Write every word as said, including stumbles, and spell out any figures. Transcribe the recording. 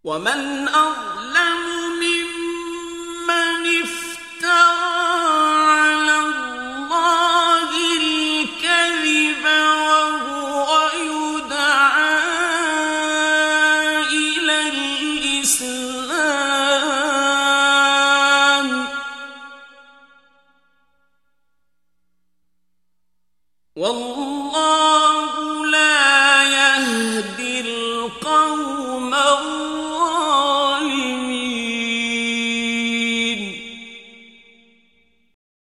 ومن أظلم ممن افترى على الله الكذب وهو يدعى إلى الإسلام والله